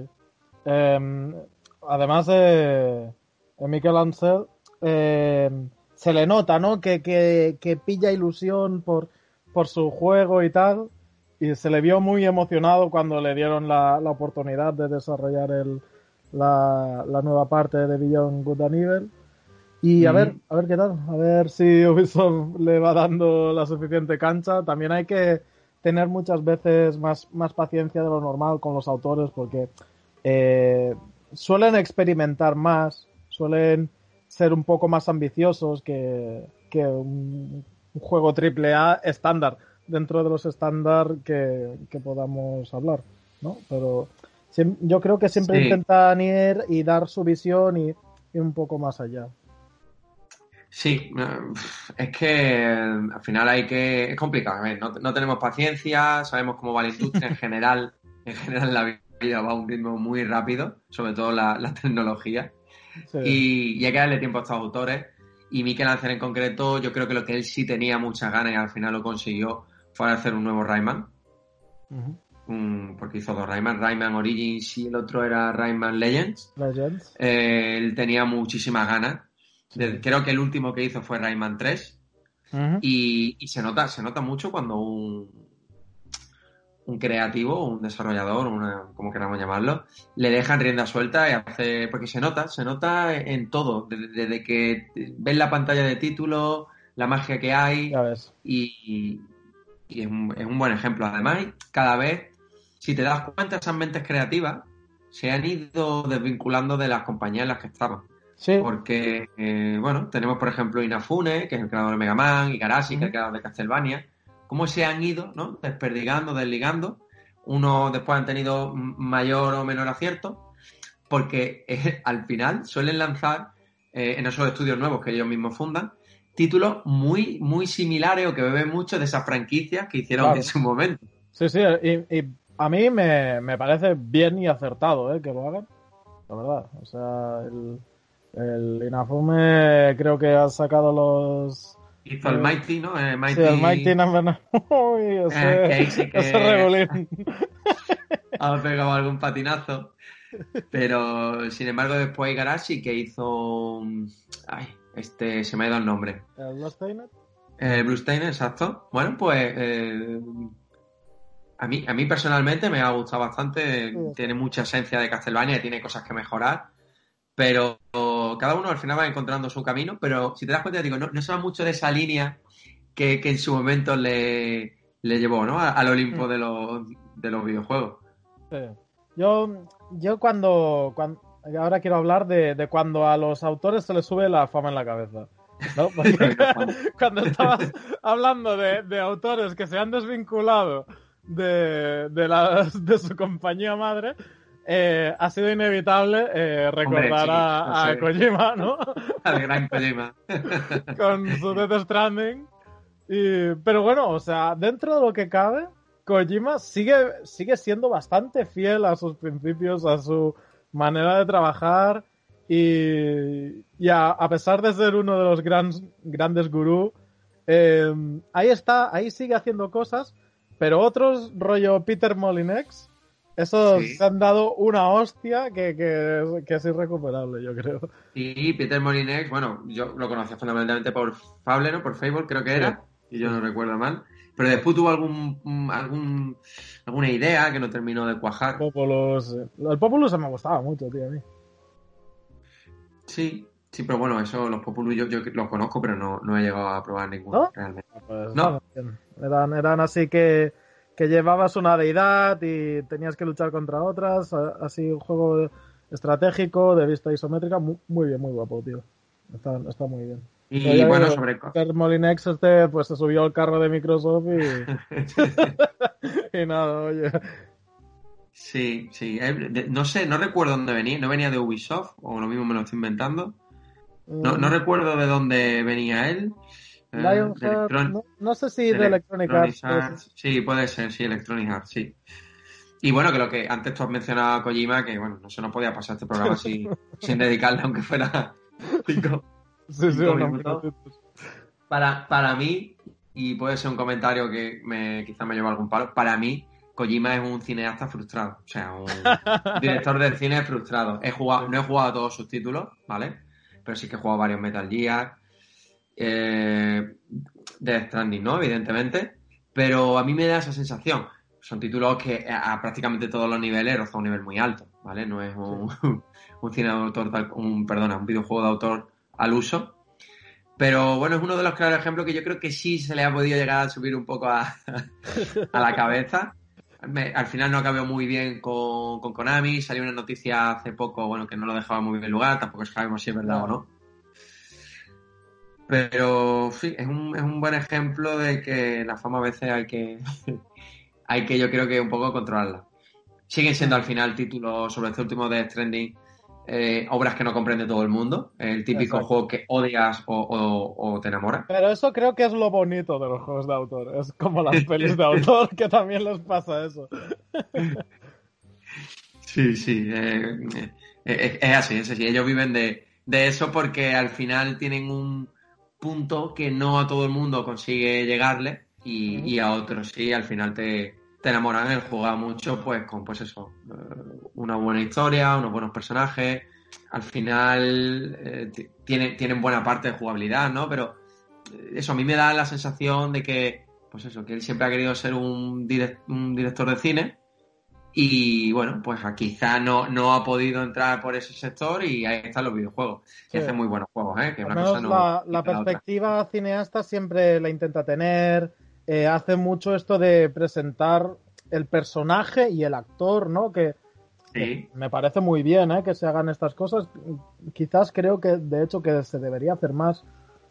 Eh, además de, de Mikel Ancel, eh, se le nota, ¿no? Que, que, que pilla ilusión por, por su juego y tal. Y se le vio muy emocionado cuando le dieron la, la oportunidad de desarrollar el, la, la nueva parte de Beyond Good and Evil. Y a ver, Mm, a ver qué tal, a ver si Ubisoft le va dando la suficiente cancha. También hay que tener muchas veces más, más paciencia de lo normal con los autores porque eh, suelen experimentar más, suelen ser un poco más ambiciosos que, que un, un juego triple A estándar, dentro de los estándar que, que podamos hablar, ¿no? Pero siem- yo creo que siempre sí, intentan ir y dar su visión y, y un poco más allá. sí. eh, Es que eh, al final hay que... Es complicado. A ver, no, no tenemos paciencia, sabemos cómo va la industria en general. En general la vida va a un ritmo muy rápido, sobre todo la, la tecnología. Sí. Y, y hay que darle tiempo a estos autores. Y Mikel Ancel en concreto, yo creo que lo que él sí tenía muchas ganas y al final lo consiguió fue hacer un nuevo Rayman. Ujú. Un- porque hizo dos Rayman, Rayman Origins y el otro era Rayman Legends. Legends. Eh, él tenía muchísimas ganas. Sí. De- creo que el último que hizo fue Rayman tres. Ujú. Y, y se nota, se nota mucho cuando un, un creativo, un desarrollador, una, como queramos llamarlo, le dejan rienda suelta y hace. Porque se nota, se nota en todo. Desde, desde que ves la pantalla de título, la magia que hay. Ya ves. Y, y es, un, es un buen ejemplo. Además, cada vez, si te das cuenta, esas mentes creativas se han ido desvinculando de las compañías en las que estaban. Sí. Porque, eh, bueno, tenemos por ejemplo Inafune, que es el creador de Mega Man, Igarashi, que es el Ujú. creador de Castlevania, cómo se han ido, ¿no? Desperdigando, desligando. Unos después han tenido m- mayor o menor acierto, porque eh, al final suelen lanzar eh, en esos estudios nuevos que ellos mismos fundan títulos muy, muy similares o que beben mucho de esas franquicias que hicieron en Claro. su momento. Sí, sí. Y, y a mí me, me parece bien y acertado, ¿eh? Que lo hagan. La verdad. O sea, el, el Inafume creo que ha sacado los... Hizo el eh, Mighty, ¿no? El sí, el Mighty Mighty, Number Nine. Uy, eh, ese, que ahí sí ese que regulín. ha pegado algún patinazo. Pero, sin embargo, después Igarashi que hizo... Ay, este, se me ha ido el nombre. ¿El Lost Tainted? Eh, Bruce Steiner, exacto. Bueno, pues eh, a mí, a mí personalmente me ha gustado bastante. Sí, está Tiene bien. mucha esencia de Castlevania y tiene cosas que mejorar. Pero cada uno al final va encontrando su camino. Pero si te das cuenta, digo, no, no se va mucho de esa línea que, que en su momento le, le llevó, ¿no? A- Al Olimpo Mm. de los, de los videojuegos. Sí. Yo, yo cuando, cuando... Ahora quiero hablar de, de cuando a los autores se les sube la fama en la cabeza. ¿No? Porque cuando estabas hablando de, de autores que se han desvinculado de, de, las, de su compañía madre, eh, ha sido inevitable eh, Hombre, recordar sí, no a, a sé. Kojima, ¿no? Al gran Kojima. Con su Death Stranding. Y, pero bueno, o sea, dentro de lo que cabe, Kojima sigue, sigue siendo bastante fiel a sus principios, a su manera de trabajar y, y a, a pesar de ser uno de los gran, grandes gurús, Eh, ahí está, ahí sigue haciendo cosas, pero otros, rollo Peter Molyneux, esos Sí. se han dado una hostia que, que, que es irrecuperable, yo creo. Y Peter Molyneux, bueno, yo lo conocía fundamentalmente por Fable, ¿no? Por Fable, creo que Sí, era, y yo sí. no recuerdo mal. Pero después tuvo algún, algún alguna idea que no terminó de cuajar. Populous, eh. El Populous me gustaba mucho, tío, a mí. Sí, sí, pero bueno, eso, los Populus yo, yo los conozco, pero no, no he llegado a probar ninguno, ¿No? realmente. Ah, pues estaban No, bien. Eran, eran así que, que llevabas una deidad y tenías que luchar contra otras, a- así un juego estratégico de vista isométrica, muy, muy bien, muy guapo, tío. Está, está muy bien. Pero y ya bueno, digo, sobre... Peter Molyneux este, pues se subió al carro de Microsoft y, y nada, oye. Sí, sí, eh, de- no sé, no recuerdo dónde venía, no venía de Ubisoft, o lo mismo me lo estoy inventando. No, no Mm, recuerdo de dónde venía él. Eh, de Lionheart, Electron- no, no sé si de de Electronic Electronic Arts, puede ser. Arts, sí, puede ser, sí, Electronic Arts, sí. Y bueno, que lo que antes tú has mencionado a Kojima, que bueno, no se nos podía pasar este programa sin, sin dedicarle, aunque fuera cinco, Sí, sí, cinco unos minutos. minutitos. Para, para mí, y puede ser un comentario que me, quizá me lleva algún palo, para mí, Kojima es un cineasta frustrado, o sea, un director de cine frustrado. He jugado, no he jugado todos sus títulos, ¿vale? Pero sí que he jugado varios Metal Gear, eh, Death Stranding, ¿no? Evidentemente. Pero a mí me da esa sensación. Son títulos que a, a prácticamente todos los niveles rozan un nivel muy alto, ¿vale? No es un, Sí. un cine de autor, tal- un, perdona, un videojuego de autor al uso. Pero bueno, es uno de los claros ejemplos que yo creo que sí se le ha podido llegar a subir un poco a, a la cabeza. Me- al final no acabó muy bien con, con Konami. Salió una noticia hace poco, bueno, que no lo dejaba muy bien lugar. Tampoco sabemos si es verdad o Ya. no. Pero sí, es un, es un buen ejemplo de que la fama a veces hay que, hay que yo creo que un poco controlarla. Siguen siendo al final títulos, sobre este último de Stranding, eh, obras que no comprende todo el mundo. El típico Exacto. juego que odias o, o- o te enamora. Pero eso creo que es lo bonito de los juegos de autor. Es como las pelis de autor, que también les pasa eso. Sí, sí, eh, eh, eh, es así, es así. Ellos viven de, de eso porque al final tienen un punto que no a todo el mundo consigue llegarle y, Ujú. y a otros sí, al final te, te enamoran. El jugar mucho, pues con pues eso, eh, una buena historia, unos buenos personajes. Al final eh, t- tienen, tienen buena parte de jugabilidad, ¿no? Pero eh, eso a mí me da la sensación de que, pues eso, que él siempre ha querido ser un, direct- un director de cine y bueno, pues quizá no, no ha podido entrar por ese sector y ahí están los videojuegos. Y Sí. hace muy buenos juegos, ¿eh? Que Al una cosa menos no la, la quita la otra. perspectiva cineasta siempre la intenta tener. Eh, hace mucho esto de presentar el personaje y el actor, ¿no? Que, que Sí, me parece muy bien, ¿eh? Que se hagan estas cosas. Quizás creo que, de hecho, que se debería hacer más.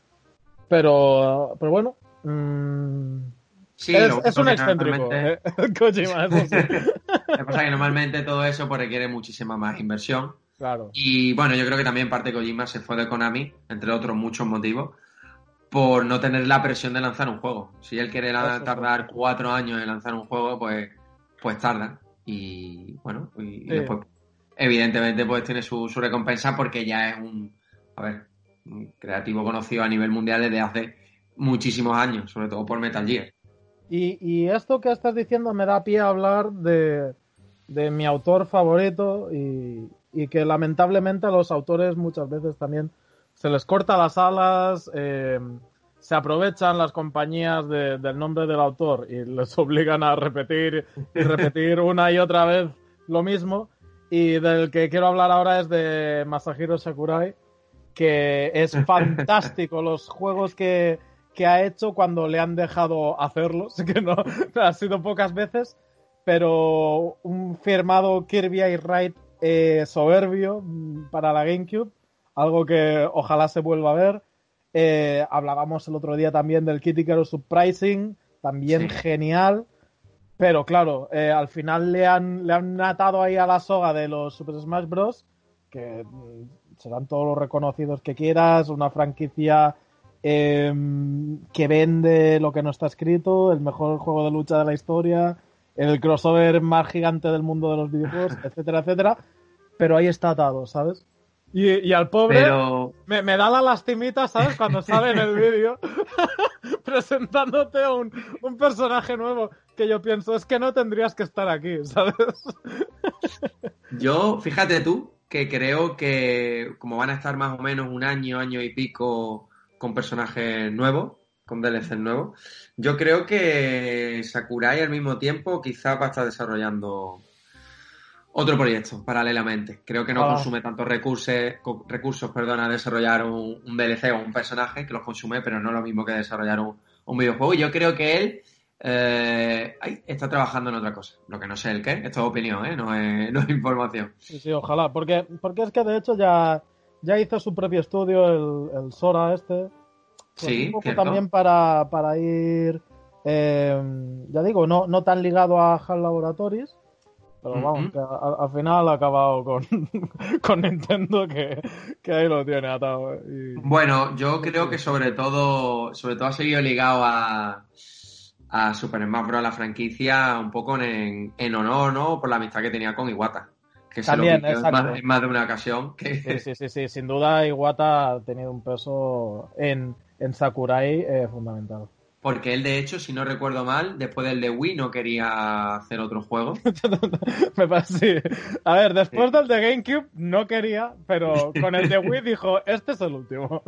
Pero, pero bueno. mmm, sí, es, lo es único un que excéntrico, normalmente... ¿eh? Kojima, eso sí. Lo que pasa es que normalmente todo eso pues, requiere muchísima más inversión. Claro. Y bueno, yo creo que también parte de Kojima se fue de Konami, entre otros muchos motivos, por no tener la presión de lanzar un juego. Si él quiere la- Eso es tardar verdad. cuatro años en lanzar un juego, pues, pues tarda. Y bueno, y, y Sí. después, evidentemente, pues tiene su, su recompensa porque ya es un, a ver, un creativo conocido a nivel mundial desde hace muchísimos años, sobre todo por Metal Gear. Y, y esto que estás diciendo me da pie a hablar de, de mi autor favorito y, y que lamentablemente a los autores muchas veces también se les corta las alas, eh, se aprovechan las compañías de- del nombre del autor y les obligan a repetir y repetir una y otra vez lo mismo. Y del que quiero hablar ahora es de Masahiro Sakurai, que es fantástico los juegos que, que ha hecho cuando le han dejado hacerlos, que no ha sido pocas veces, pero un firmado Kirby Air Ride eh, soberbio para la GameCube, algo que ojalá se vuelva a ver. Eh, hablábamos el otro día también del Kid Icarus Surprising, también Sí, genial. Pero claro, eh, al final le han, le han atado ahí a la soga de los Super Smash Bros. Que mm, serán todos los reconocidos que quieras, una franquicia eh, que vende lo que no está escrito, el mejor juego de lucha de la historia, el crossover más gigante del mundo de los videojuegos, etcétera, etcétera. Pero ahí está atado, ¿sabes? Y, y al pobre Pero me, me da la lastimita, ¿sabes? Cuando sale en el vídeo presentándote a un, un personaje nuevo que yo pienso, es que no tendrías que estar aquí, ¿sabes? yo, fíjate tú, que creo que como van a estar más o menos un año, año y pico con personajes nuevos, con D L C nuevos, yo creo que Sakurai al mismo tiempo quizás va a estar desarrollando otro proyecto paralelamente. Creo que no Ojalá. consume tantos recursos, co- recursos, perdón, a desarrollar un, un D L C o un personaje, que los consume, pero no es lo mismo que desarrollar un, un videojuego. Y yo creo que él eh, ay, está trabajando en otra cosa. Lo que no sé el qué, esto es opinión, ¿eh? No es, no es información. Sí, sí, ojalá. Porque, porque es que de hecho ya, ya hizo su propio estudio, el, el Sora este. Pues un Sí, poco cierto. también para, para ir, eh, ya digo, no, no tan ligado a HAL Laboratories, pero vamos, Ujú. que a- al final ha acabado con, con Nintendo, que, que ahí lo tiene atado. ¿Eh? Bueno, Y, yo y creo sigue que siendo. sobre todo, sobre todo ha seguido ligado a, a Super Smash Bros. La franquicia un poco en, en honor, ¿no? Por la amistad que tenía con Iwata, que se lo También, pidió en más, exacto. en más de una ocasión. Sí, Que, sí, sí, sí. Sin duda, Iwata ha tenido un peso en, en Sakurai eh, fundamental. porque él, de hecho, si no recuerdo mal, después del de Wii no quería hacer otro juego. Me parece, sí. A ver, después Sí. del de GameCube no quería, pero con el de Wii dijo, este es el último.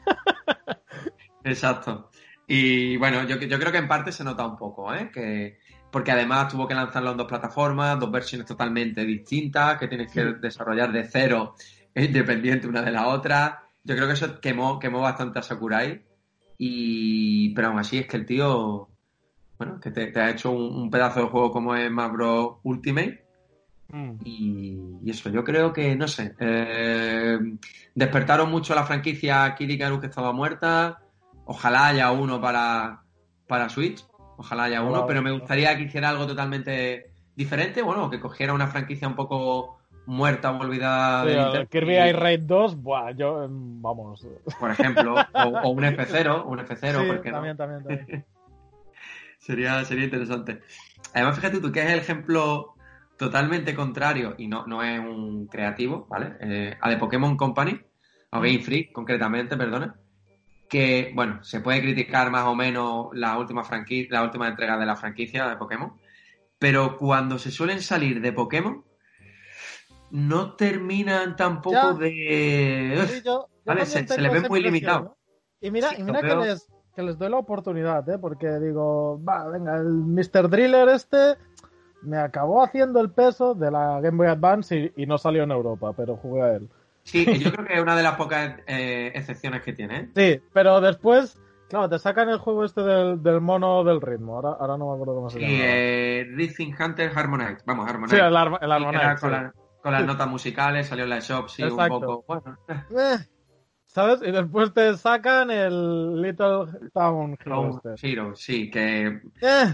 Exacto. Y bueno, yo, yo creo que en parte se nota un poco, ¿eh? Que, porque además tuvo que lanzarlo en dos plataformas, dos versiones totalmente distintas, que tienes que Sí. desarrollar de cero, e independiente una de la otra. Yo creo que eso quemó, quemó bastante a Sakurai. Y, pero aún así es que el tío, bueno, que te, te ha hecho un, un pedazo de juego como es Smash Bros. Ultimate. Mm. Y, y eso, yo creo que, no sé, eh, despertaron mucho la franquicia Kid Icarus que estaba muerta. Ojalá haya uno para, para Switch, ojalá haya uno, Ojalá, pero me ojalá. gustaría que hiciera algo totalmente diferente, bueno, que cogiera una franquicia un poco muerta o olvidada Sí, de el Nintendo, Kirby Air y, Raid dos, buah, yo, em, vamos. por ejemplo, o, o un F cero, un F cero, Sí, ¿por qué no? también, también, también. Sería, sería interesante. Además, fíjate tú que es el ejemplo totalmente contrario, y no, no es un creativo, ¿vale? Eh, a de Pokémon Company, o ¿Mm? Game Freak concretamente, perdona, que, bueno, se puede criticar más o menos la última franquicia, la última entrega de la franquicia de Pokémon, pero cuando se suelen salir de Pokémon, no terminan tampoco Ya, de... sí, uf, yo, yo ¿vale? también Se, se les tengo ve esa muy impresión, limitado. ¿no? Y mira, Sí, y los mira que veo... les, que les doy la oportunidad, ¿eh? Porque digo, va, venga, el míster Driller este me acabó haciendo el peso de la Game Boy Advance y, y no salió en Europa, pero jugué a él. Sí, yo creo que es una de las pocas eh, excepciones que tiene, ¿eh? Sí, pero después, claro, te sacan el juego este del, del mono del ritmo. Ahora, ahora no me acuerdo cómo se Sí, llamaba. eh, Rhythm Hunter Harmonite. Vamos, Sí, Harmonite. el, Ar- el Y que Harmonite, era sí. con, la- con las notas musicales, salió en la shop, sí, un Exacto. poco. Bueno, Eh, ¿sabes? Y después te sacan el Little Town Hero Home este. Zero, sí, que Eh.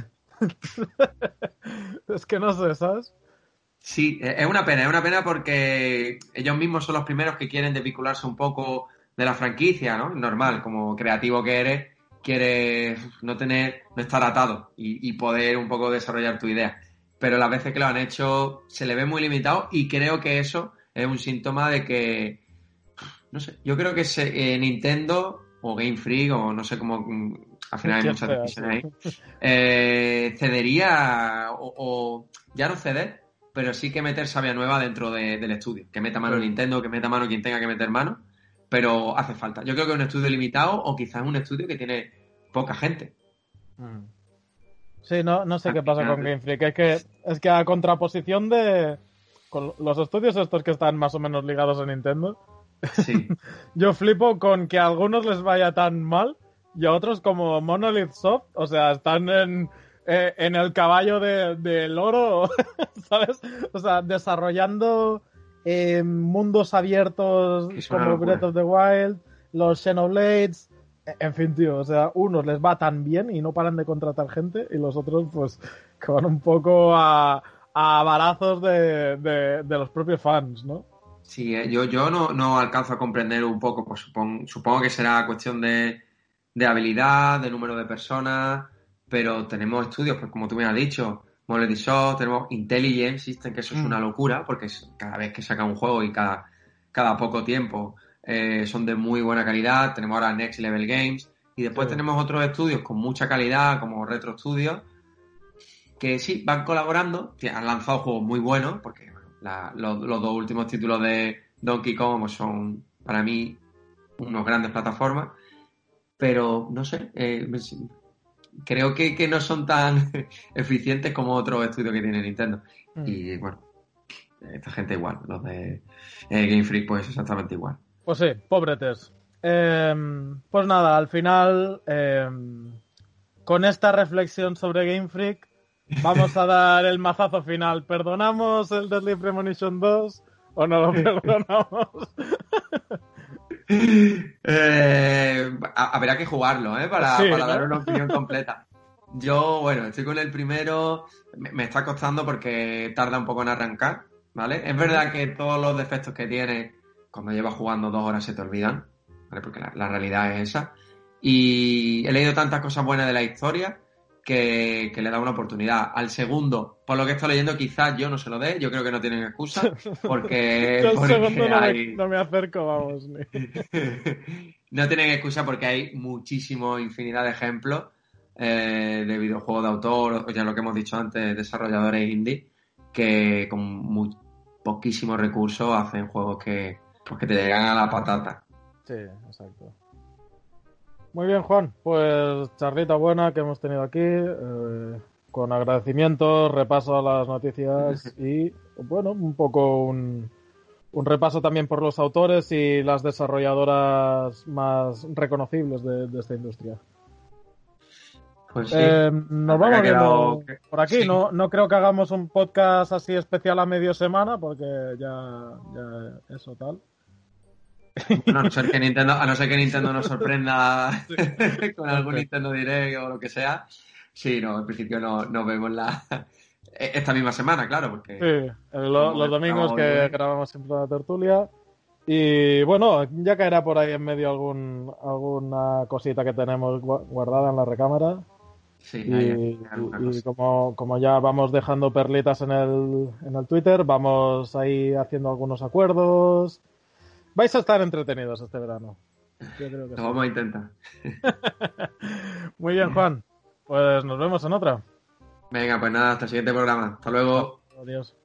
Es que no sé, ¿sabes? sí, eh, es una pena, es una pena porque ellos mismos son los primeros que quieren desvincularse un poco de la franquicia, ¿no? Normal, como creativo que eres, quieres no tener, no estar atado y, y poder un poco desarrollar tu idea. Pero las veces que lo han hecho se le ve muy limitado y creo que eso es un síntoma de que no sé, yo creo que se, eh, Nintendo o Game Freak o no sé cómo, mm, al final hay Quien muchas sea, sí. decisiones ahí, eh, cedería o, o ya no ceder, pero sí que meter savia nueva dentro de- del estudio. Que meta mano Sí. Nintendo, que meta mano quien tenga que meter mano, pero hace falta. Yo creo que es un estudio limitado o quizás un estudio que tiene poca gente. Mm. Sí, no, no sé Al qué pasa con final, Game Freak. Es que, es que a contraposición de con los estudios estos que están más o menos ligados a Nintendo, sí, yo flipo con que a algunos les vaya tan mal y a otros como Monolith Soft, o sea, están en, eh, en el caballo de- del oro, ¿sabes? O sea, desarrollando eh, mundos abiertos que es una como Breath locura. of the Wild, los Xenoblades, en fin, tío, o sea, unos les va tan bien y no paran de contratar gente y los otros pues que van un poco a, a barazos de, de, de los propios fans, ¿no? Sí, eh, yo, yo no, no alcanzo a comprender un poco, pues supongo, supongo que será cuestión de, de habilidad, de número de personas, pero tenemos estudios, pues como tú me has dicho, Monolith Soft, tenemos Intelligent System, que eso es Mm. una locura, porque es- cada vez que saca un juego y cada, cada poco tiempo eh, son de muy buena calidad. Tenemos ahora Next Level Games y después sí. tenemos otros estudios con mucha calidad como Retro Studios que sí, van colaborando, han lanzado juegos muy buenos porque bueno, la, los, los dos últimos títulos de Donkey Kong son para mí unos grandes plataformas, pero no sé, eh, creo que, que no son tan eficientes como otros estudios que tiene Nintendo. Mm. Y bueno, esta gente igual, los de eh, Game Freak pues exactamente igual. Pues sí, pobretes. Eh, pues nada, al final, eh, con esta reflexión sobre Game Freak, vamos a dar el mazazo final. ¿Perdonamos el Deadly Premonition dos o no lo perdonamos? eh, habrá que jugarlo, ¿eh? Para, sí, para ¿no? dar una opinión completa. Yo, bueno, estoy con el primero, me, me está costando porque tarda un poco en arrancar, ¿vale? Es verdad que todos los defectos que tiene, cuando llevas jugando dos horas se te olvidan, ¿vale? Porque la, la realidad es esa. Y he leído tantas cosas buenas de la historia que, que le da una oportunidad. Al segundo, por lo que estoy leyendo, quizás yo no se lo dé, yo creo que no tienen excusa, porque... yo al porque segundo no, hay... me, no me acerco, vamos. Ni... no tienen excusa porque hay muchísimo, infinidad de ejemplos eh, de videojuegos de autor, o ya lo que hemos dicho antes, desarrolladores indie, que con muy poquísimos recursos hacen juegos que, pues, que te llegan a la patata. Sí, exacto. Muy bien, Juan, pues charlita buena que hemos tenido aquí, eh, con agradecimientos, repaso a las noticias y, bueno, un poco un, un repaso también por los autores y las desarrolladoras más reconocibles de, de esta industria. Pues sí. Eh, nos vamos viendo por aquí, sí. no, no creo que hagamos un podcast así especial a medio semana porque ya, ya eso tal. Bueno, a no ser que Nintendo, a no ser que Nintendo nos sorprenda sí. con algún Nintendo Direct o lo que sea. Sí, no, en principio no, no vemos la esta misma semana, claro, porque sí, lo, los domingos que hoy. grabamos siempre la tertulia. Y bueno, ya caerá por ahí en medio algún alguna cosita que tenemos guardada en la recámara. Sí, y, hay, hay y, y como, como ya vamos dejando perlitas en el, en el Twitter, vamos ahí haciendo algunos acuerdos. Vais a estar entretenidos este verano. Yo creo que Lo sí. vamos a intentar. Muy bien, Juan. Pues nos vemos en otra. Venga, pues nada, hasta el siguiente programa. Hasta luego. Adiós.